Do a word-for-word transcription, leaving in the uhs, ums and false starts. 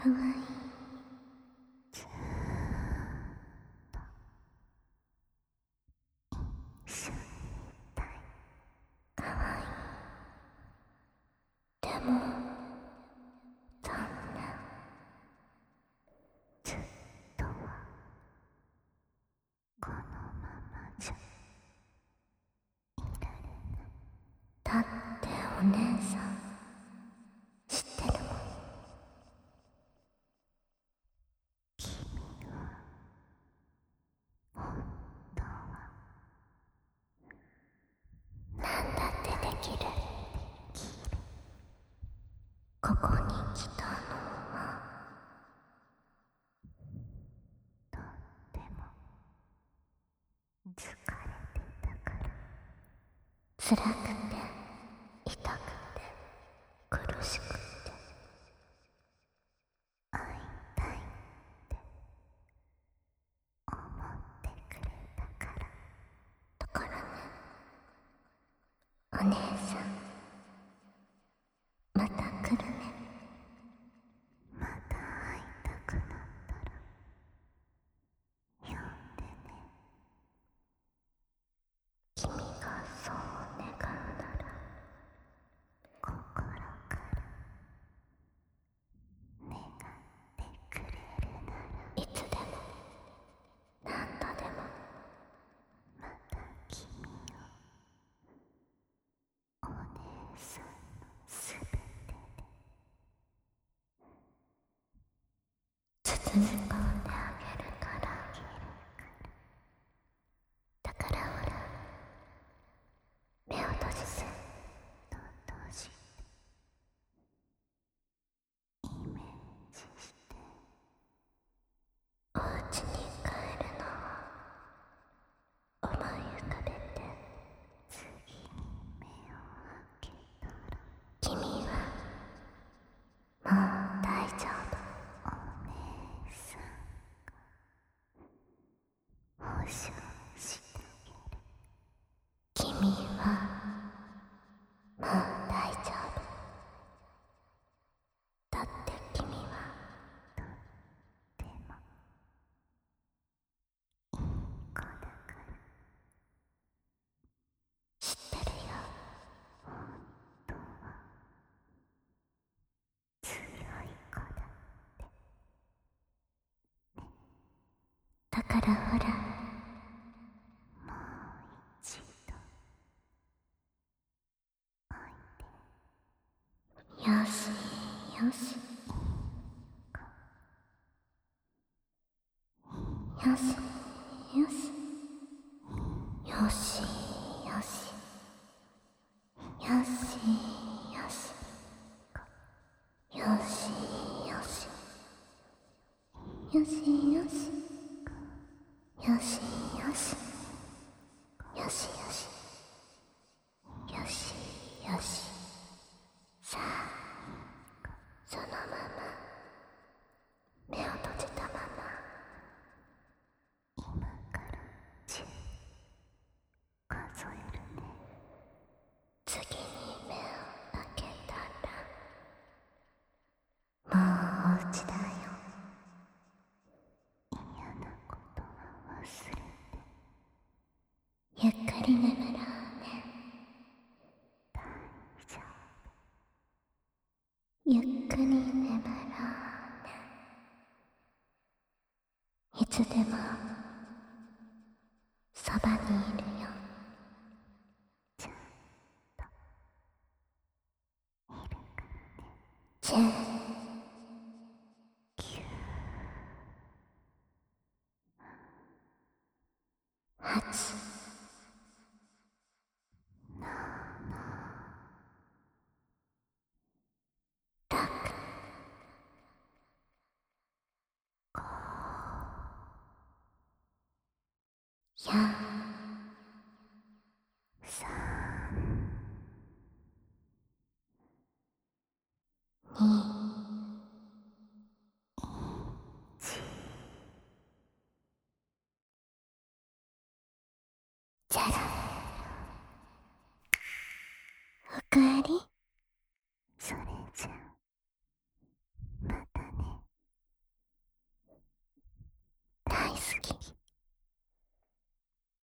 かわいい。ずーっと一緒にいたい。かわいい。でも残念。ずっとはこのままじゃいられない。だってお姉さん知ってるもん。君は本当はなんだってできる。ここに来たのはとっても疲れてたから。辛くて痛くて苦しくて会いたいって思ってくれたから。だからね、お姉さんまた来るね。また会いたくなったら呼んでね。君がそう願うなら心から願ってくれるなら、いつでも何度でもまた君をお姉さんのすべてで包み込んであげるから。だからほら、目を閉じて、と閉じてイメージしてお家に帰るのを思い浮かべて、次に目を開けたら君はもう大丈夫。お姉さんが保証してあげる。君はもう大丈夫。だって君はとってもいい子だから。知ってるよ。本当は強い子だってね。だからほら、もう一度おいで。よしよし。よしよしよしよしよしよしよしよしよしよしよしよしよしよしよし。さあ、そのまま目を閉じたまま今からじゅう数えるね。次に目を開けたらもうお家だよ。嫌なことは忘れてゆっくり眠ろうね。大丈夫。ゆっくり眠ろうね。いつでもそばにいるよ。ちゃんといるからね。じゅう、きゅう、はち、なな、ろく、ご、よん、さん、に、いち。じゃら。おかえり。